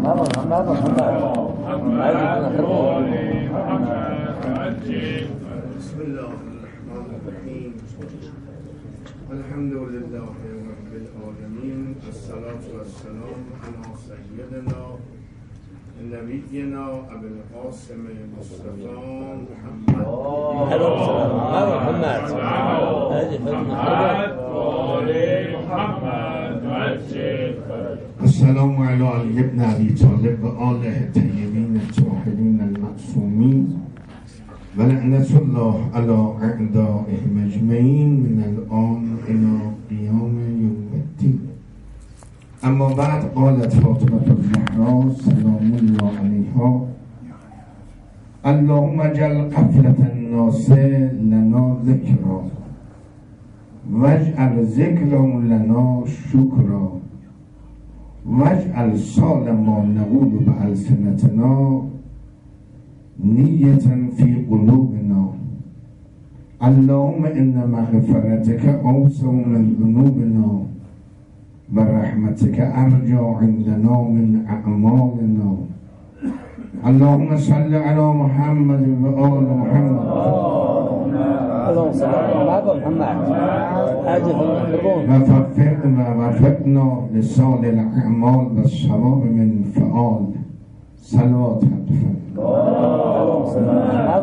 الرحيم الحمد لله رب العالمين الصلاة والسلام على سيدنا نبينا أبي القاسم مصطفى محمد السلام على علي بن أبي طالب وآله الطيبين الطاهرين المعصومين ولعنة الله على أعدائهم أجمعين من الآن إلى قيام يوم الدين. اما بعد قالت فاطمة الزهراء سلام الله عليها اللهم اجعل غفلة الناس لنا ذكرا واجعل ذکرهم لنا شکرا واجعل سال ما نقول بألسنتنا نیة فی قلوبنا اللهم ان مغفرتك اوسع من ذنوبنا ورحمتك ارجى عندنا من اعمالنا اللهم صل على محمد وآل محمد اللهم صل على محمد ووفقنا لصالح الاعمال والصواب من فعال صلوات حتفا اللهم صل على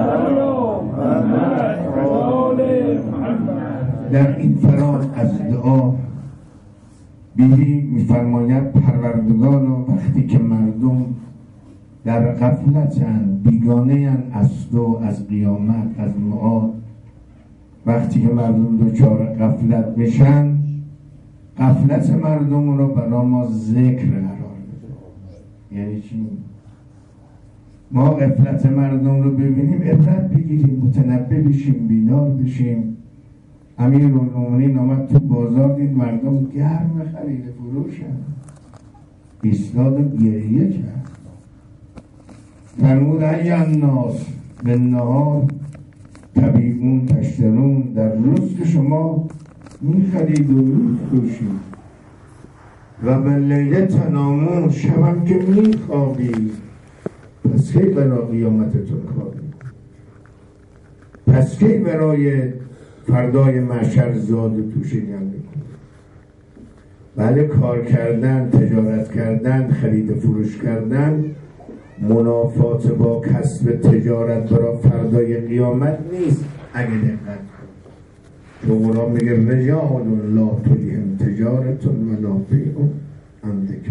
محمد. در این فراز از دعا بیبی میفرماید پروردگارا وقتی که مردم در غفلتن بیگانه از تو، از قیامت، از معاد، وقتی که مردم دچار غفلت میشن غفلت مردم رو برای ما ذکر قرار بده. یعنی چی؟ ما غفلت مردم رو ببینیم عبرت بگیریم، متنبه بشیم، بیدار بشیم. امیرالمومنین آمد تو بازار دید مردم گرم خرید فروشن، ایستاد و گریه کرد. فرمود ای الناس بالنهار تبیعون تشترون، در روز که شما میخرید و میفروشید و باللیل تنامون، شبم که میخوابید، پس کی برای قیامتتون کاری؟ پس کی برای فردای محشر زاد توشه گنده کن؟ بله کار کردن، تجارت کردن، خرید فروش کردن منافات با کسب تجارت برای فردای قیامت نیست. اگه دقت کن تو قرآن میگه رجال لا تلهم تجارتون و لا بیع عن ذکر،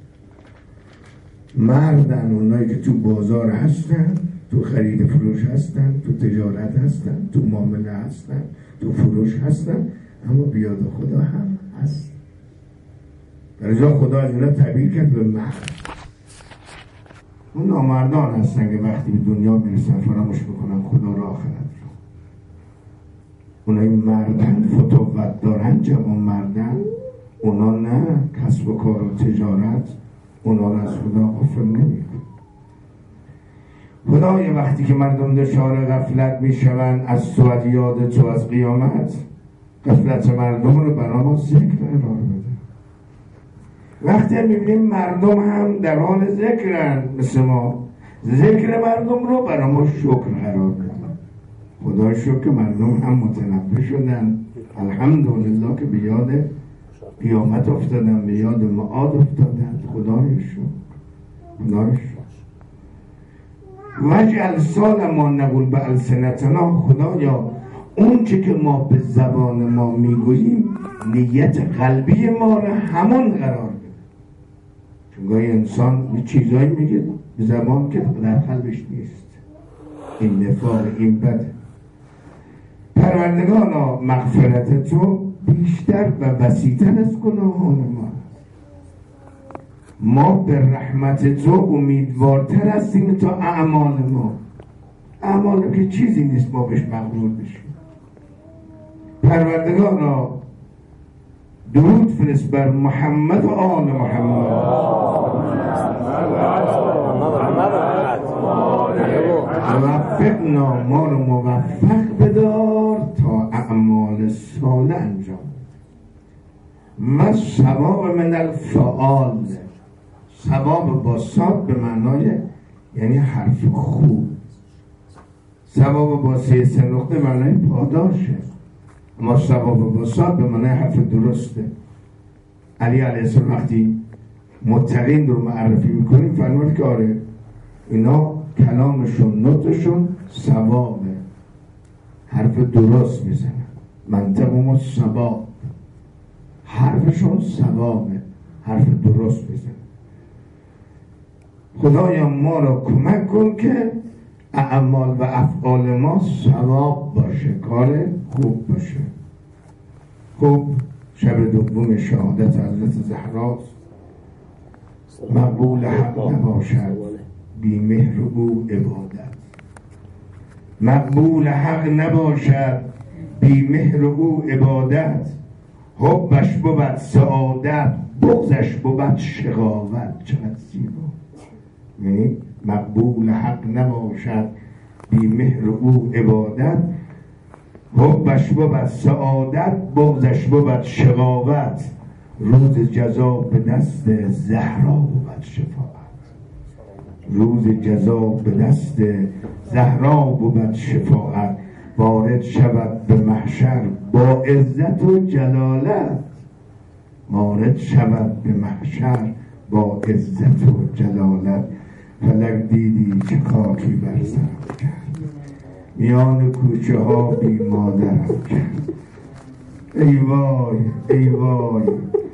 مردن اونایی که تو بازار هستن، تو خرید فروش هستن، تو تجارت هستن، تو معامله هستن، تو فروش هستن، اما بیاد خدا هم هست. در جا خدا از اینا تعبیر کرد به مرد. اون نامردان هستن که وقتی به دنیا میرسن فراموش میکنن خدا را آخرت رو. اونایی مردن، فتوت دارن، جوان مردن، اونا نه، کسب و کار و تجارت اونا را از خدا غافل نمیکن. خدای وقتی که مردم دچار غفلت میشوند از تو، از یاد تو، از قیامت، غفلت مردم رو برای ما ذکر قرار بده. وقتی میبینیم مردم هم در حال ذکرن مثل ما، ذکر مردم رو برای ما شکر قرار بده. خدا شکر که مردم هم متنبه شدن، الحمدلله که به یاد قیامت افتادن، به یاد معاد افتادن. خدای شکر، خدای شکر. واجعل سال ما نقول به السنتنا، خدایا اون چه که ما به زبان ما میگوییم نیت قلبی ما را همون قرار بده. چون گاهی انسان یه چیزایی میگه به زبان که در قلبش نیست، این نفاق، این بده. پروردگارا مغفرت تو بیشتر و وسیع‌تر از گناهان ما به رحمت تو امیدوارتر هستیم تا اعمال ما. اعمال که چیزی نیست ما بهش مغرور بشیم. پروردگارا درود فرست بر محمد و آل محمد. موفقنا، ما رو موفق بدار تا اعمال صالح انجام. و ثواب من الفعال، ثواب با صاد به معنای یعنی حرف خوب، ثواب با 3 نقطه معنای پاداشه، اما ثواب با صاد به معنای حرف درسته. علی علیه السلام وقتی متقین رو معرفی میکنیم فرمود که آره اینا کلامشون نطقشون ثوابه، حرف درست میزنن، منطقهم الصواب، حرفشون ثوابه، حرف درست میزنن. خدایا ما را کمک کن که اعمال و افعال ما ثواب باشه، کار خوب باشه. خب شب دوم شهادت حضرت زهراست، مقبول حق نباشد بی مهر او عبادت، مقبول حق نباشد بی مهر او عبادت، حبش بود سعادت بغضش بود شقاوت. چقدر زیبا، یعنی مقبول حق نباشد بی مهر او عبادت، حبش بود سعادت بغضش بود شقاوت، روز جزا به دست زهرا بود شفاعت، روز جزا به دست زهرا بود شفاعت، وارد شود به محشر با عزت و جلالت، وارد شود به محشر با عزت و جلالت. فلک دیدی چه خاکی بر سرم کرد، میان کوچه ها بی مادرم کرد. ای وای ای وای،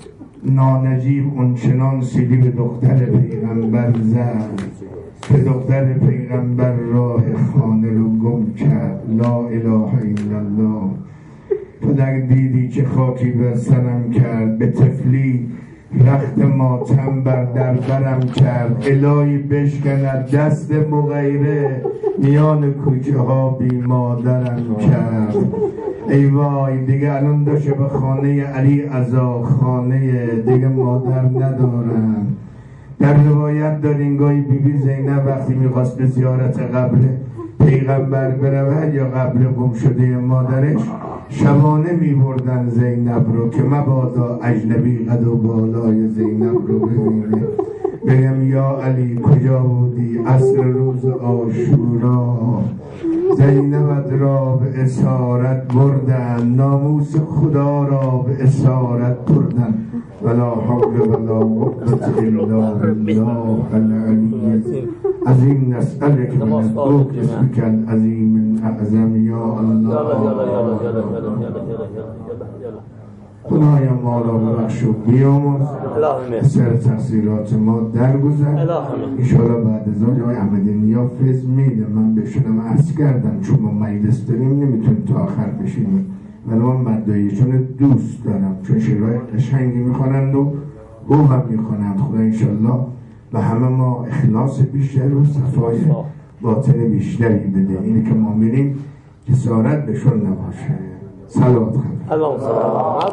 نانجیب اونچنان سیلی به دختر پیغمبر زد که دختر پیغمبر راه خانه رو گم کرد. لا اله الا الله. فلک دیدی چه خاکی بر سرم کرد، به طفلی رخت ماتم بر دربرم کرد. الهی بشکند دست مغیره، میان کوچه ها بی مادرم کرد. ای وای دیگه الان داشته به خانه علی عزا خانه دیگه مادر ندارم. در روایت داریم گاهی بیبی زینب وقتی میخواست به زیارت قبر پیغمبر برود یا قبر گم شده مادرش، شبانه میبردن زینب رو که مبادا اجنبی قد و بالای زینب رو ببینه. بگم یا علی کجا بودی عصر روز عاشورا، زینبت را به اسارت بردن، ناموس خدا را به اسارت بردن. ولا حول ولا قوة الا بالله العلی عظیم. نسألك من الذوق اسمك العظیم الاعظم یا الله. خدایا ما را ببخش و بیامرز، سر تقصیرات ما درگذر. انشاءالله بعد از آن آقای احمدی نیا فیض میده. من به شما عرض کردم چون ما مجلس داریم نمیتونیم تا آخر بشینیم، ولی من مدعیشون دوست دارم چون شعرهای قشنگی میخونند و او هم میخونند. خدا انشاءالله به همه ما اخلاص بیشتر و صفای باطن بیشتری بده. اینی که ما میریم جسارت بهشون نباشه. صلوات خدا.